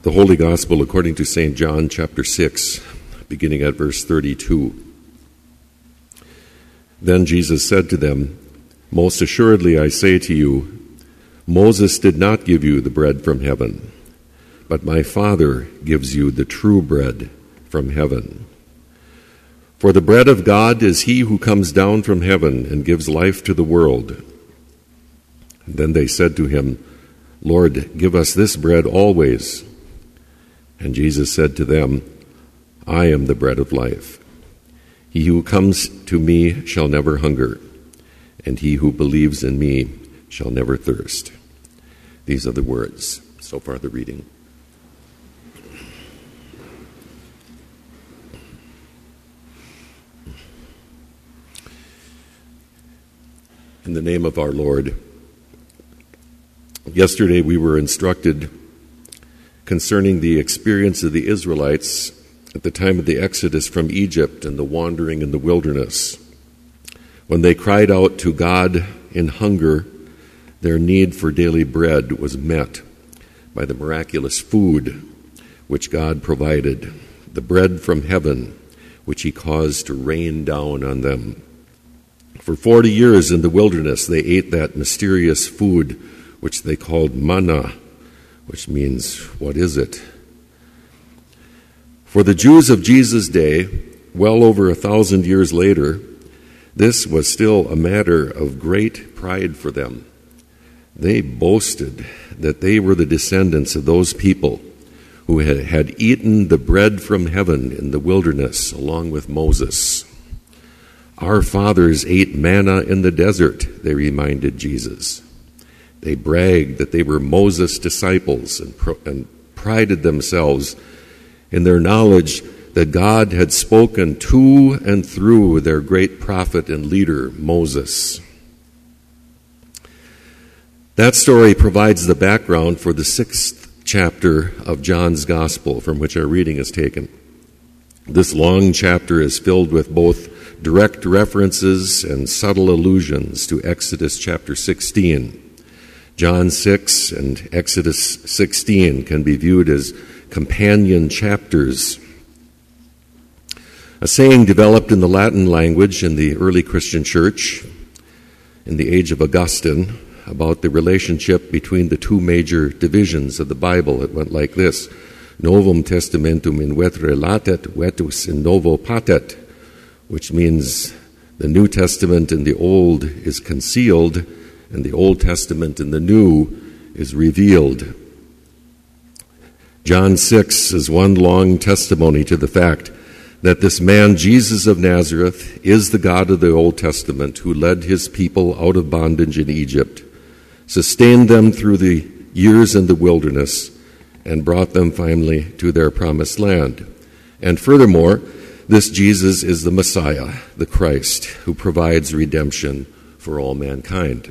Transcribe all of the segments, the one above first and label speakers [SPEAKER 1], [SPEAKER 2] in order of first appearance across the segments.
[SPEAKER 1] The Holy Gospel according to St. John, chapter 6, beginning at verse 32. Then Jesus said to them, "Most assuredly I say to you, Moses did not give you the bread from heaven, but my Father gives you the true bread from heaven. For the bread of God is he who comes down from heaven and gives life to the world." And then they said to him, "Lord, give us this bread always." And Jesus said to them, "I am the bread of life. He who comes to me shall never hunger, and he who believes in me shall never thirst." These are the words. So far the reading. In the name of our Lord. Yesterday we were instructed concerning the experience of the Israelites at the time of the Exodus from Egypt and the wandering in the wilderness. When they cried out to God in hunger, their need for daily bread was met by the miraculous food which God provided, the bread from heaven which he caused to rain down on them. For 40 years in the wilderness they ate that mysterious food which they called manna, which means, what is it? For the Jews of Jesus' day, well over 1,000 years later, this was still a matter of great pride for them. They boasted that they were the descendants of those people who had eaten the bread from heaven in the wilderness along with Moses. "Our fathers ate manna in the desert," they reminded Jesus. They bragged that they were Moses' disciples and prided themselves in their knowledge that God had spoken to and through their great prophet and leader, Moses. That story provides the background for the 6th chapter of John's Gospel, from which our reading is taken. This long chapter is filled with both direct references and subtle allusions to Exodus chapter 16. John 6 and Exodus 16 can be viewed as companion chapters. A saying developed in the Latin language in the early Christian church in the age of Augustine about the relationship between the two major divisions of the Bible. It went like this: Novum Testamentum in vetere latet, vetus in novo patet, which means the New Testament in the Old is concealed, and the Old Testament in the New is revealed. John 6 is one long testimony to the fact that this man, Jesus of Nazareth, is the God of the Old Testament who led his people out of bondage in Egypt, sustained them through the years in the wilderness, and brought them finally to their promised land. And furthermore, this Jesus is the Messiah, the Christ, who provides redemption for all mankind.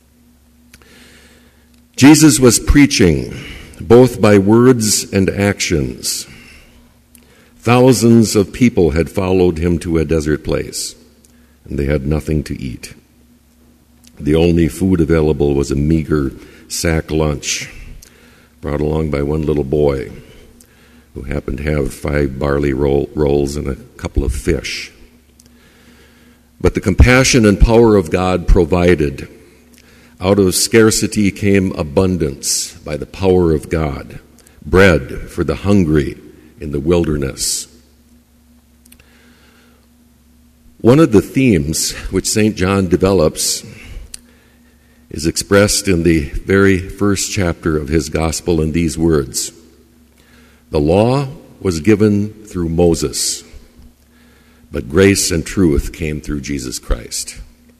[SPEAKER 1] Jesus was preaching both by words and actions. Thousands of people had followed him to a desert place, and they had nothing to eat. The only food available was a meager sack lunch brought along by one little boy who happened to have 5 barley rolls and a couple of fish. But the compassion and power of God provided. Out of scarcity came abundance by the power of God, bread for the hungry in the wilderness. One of the themes which St. John develops is expressed in the very first chapter of his gospel in these words: "The law was given through Moses, but grace and truth came through Jesus Christ."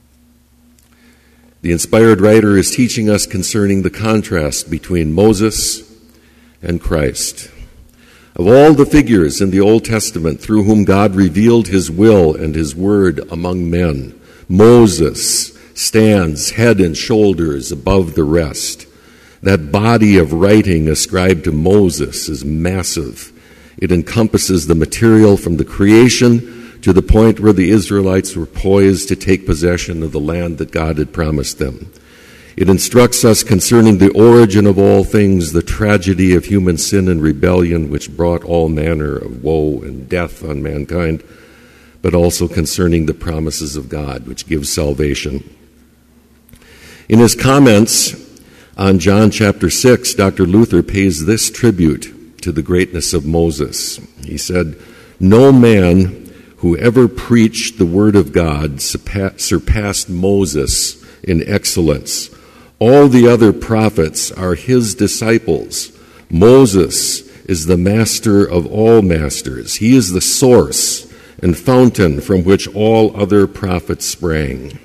[SPEAKER 1] The inspired writer is teaching us concerning the contrast between Moses and Christ. Of all the figures in the Old Testament through whom God revealed his will and his word among men, Moses stands head and shoulders above the rest. That body of writing ascribed to Moses is massive. It encompasses the material from the creation to the point where the Israelites were poised to take possession of the land that God had promised them. It instructs us concerning the origin of all things, the tragedy of human sin and rebellion, which brought all manner of woe and death on mankind, but also concerning the promises of God, which give salvation. In his comments on John chapter 6, Dr. Luther pays this tribute to the greatness of Moses. He said, "No man who ever preached the word of God surpassed Moses in excellence. All the other prophets are his disciples. Moses is the master of all masters. He is the source and fountain from which all other prophets sprang."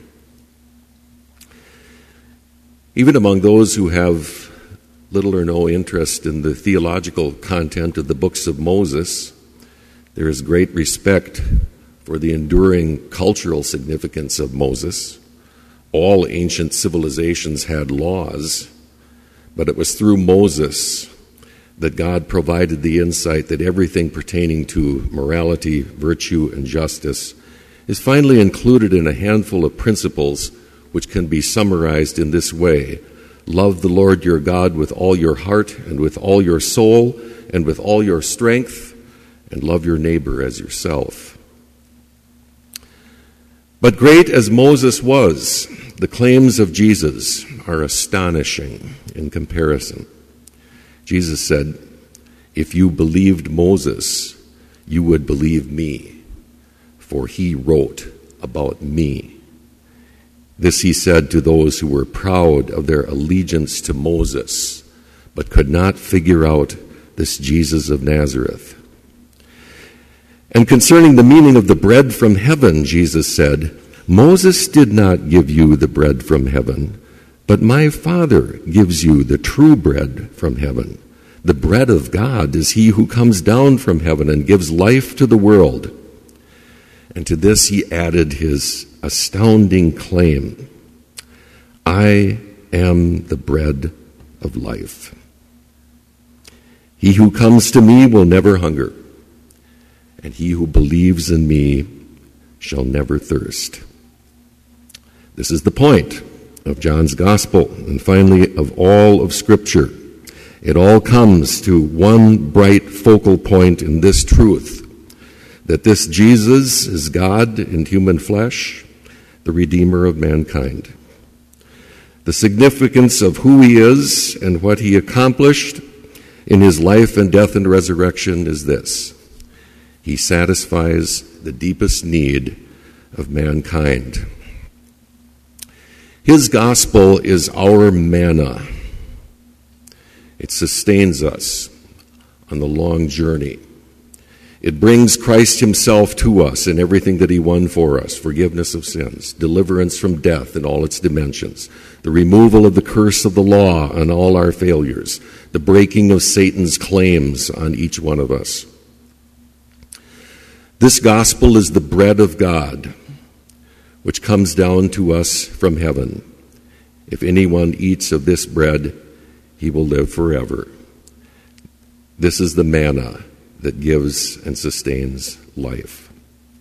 [SPEAKER 1] Even among those who have little or no interest in the theological content of the books of Moses, there is great respect for the enduring cultural significance of Moses. All ancient civilizations had laws, but it was through Moses that God provided the insight that everything pertaining to morality, virtue, and justice is finally included in a handful of principles which can be summarized in this way: love the Lord your God with all your heart and with all your soul and with all your strength, and love your neighbor as yourself. But great as Moses was, the claims of Jesus are astonishing in comparison. Jesus said, "If you believed Moses, you would believe me, for he wrote about me." This he said to those who were proud of their allegiance to Moses, but could not figure out this Jesus of Nazareth. And concerning the meaning of the bread from heaven, Jesus said, "Moses did not give you the bread from heaven, but my Father gives you the true bread from heaven. The bread of God is he who comes down from heaven and gives life to the world." And to this he added his astounding claim, "I am the bread of life. He who comes to me will never hunger, and he who believes in me shall never thirst." This is the point of John's Gospel, and finally of all of Scripture. It all comes to one bright focal point in this truth, that this Jesus is God in human flesh, the Redeemer of mankind. The significance of who he is and what he accomplished in his life and death and resurrection is this: he satisfies the deepest need of mankind. His gospel is our manna. It sustains us on the long journey. It brings Christ himself to us in everything that he won for us: forgiveness of sins, deliverance from death in all its dimensions, the removal of the curse of the law on all our failures, the breaking of Satan's claims on each one of us. This gospel is the bread of God, which comes down to us from heaven. If anyone eats of this bread, he will live forever. This is the manna that gives and sustains life.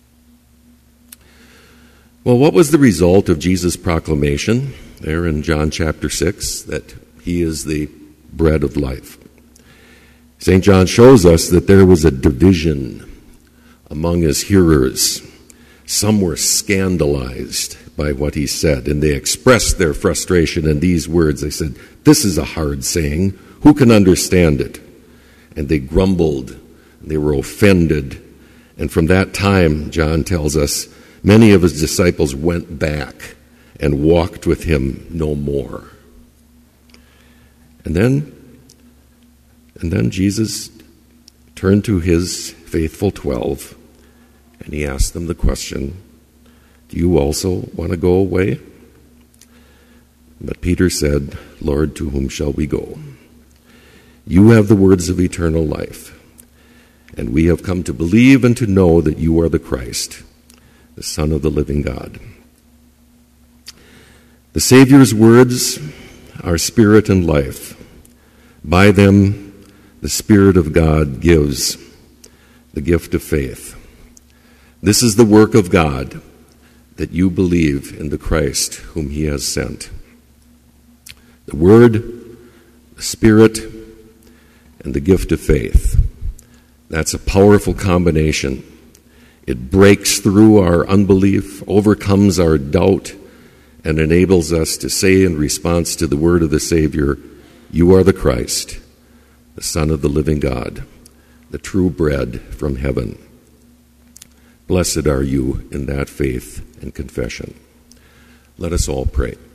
[SPEAKER 1] Well, what was the result of Jesus' proclamation there in John chapter 6, that he is the bread of life? St. John shows us that there was a division among his hearers. Some were scandalized by what he said, and they expressed their frustration in these words. They said, "This is a hard saying. Who can understand it?" And they grumbled. They were offended. And from that time, John tells us, many of his disciples went back and walked with him no more. And then Jesus turned to his faithful 12, and he asked them the question, "Do you also want to go away?" But Peter said, "Lord, to whom shall we go? You have the words of eternal life, and we have come to believe and to know that you are the Christ, the Son of the living God." The Savior's words are spirit and life. By them, the Spirit of God gives the gift of faith. This is the work of God, that you believe in the Christ whom he has sent. the Word, the Spirit, and the gift of faith. That's a powerful combination. It breaks through our unbelief, overcomes our doubt, and enables us to say in response to the word of the Savior, "You are the Christ, the Son of the living God, the true bread from heaven." Blessed are you in that faith and confession. Let us all pray.